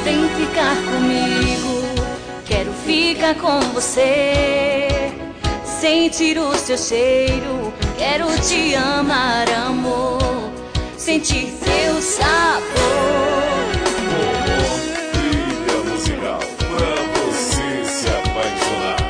Vem ficar comigo, quero ficar com você. Sentir o seu cheiro, quero te amar, amor. Sentir seu sabor. Trilha musical pra você se apaixonar.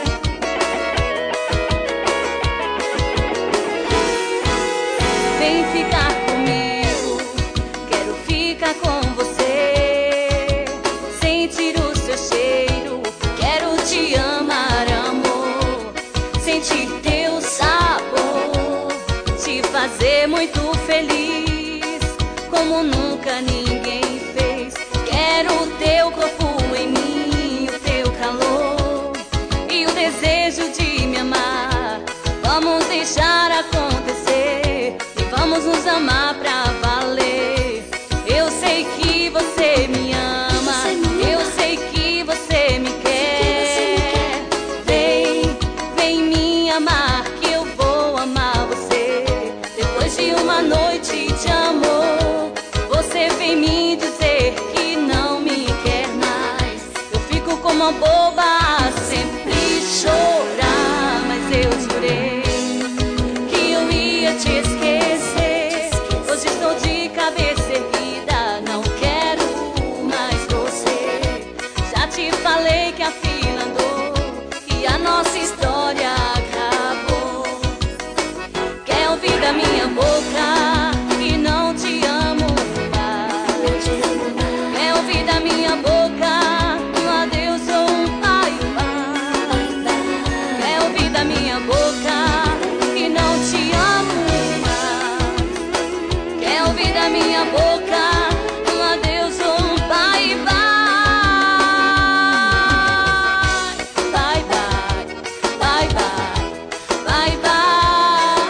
Vem ficar comigo, quero ficar com você. Sentir o seu cheiro, quero te amar, amor. Sentir teu sabor, te fazer muito feliz, como nunca ninguém fez. Quero o teu corpo em mim, o teu calor e o desejo de me amar. Vamos deixar acontecer e vamos nos amar pra valer. Eu sei que você me ama, eu sei que você me quer. Vem, vem me amar que eu vou amar você. Depois de uma noite de amor, você vem me dizer que não me quer mais. Eu fico como uma boba a sempre chorar, mas eu jurei que eu ia te esquecer. Hoje estou de cabeça erguida, não quero mais você. Já te falei que a fila andou, que a nossa história acabou. Quer ouvir da minha boca que não te amo mais? Quer ouvir da minha boca um adeus ou um bye-bye? Quer ouvir da minha boca que não te amo mais? Quer ouvir da minha boca um adeus ou um bye-bye? Bye-bye, bye-bye, bye-bye,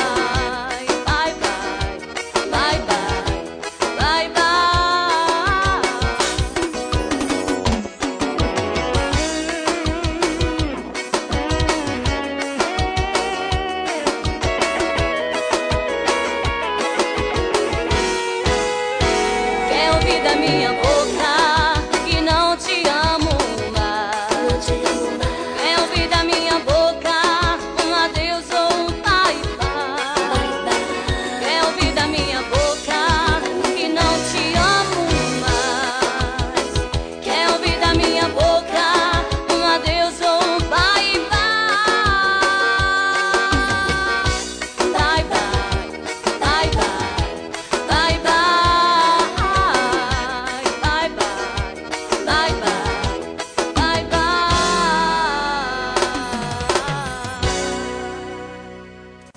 bye-bye, bye-bye, bye-bye. Quer ouvir da minha boca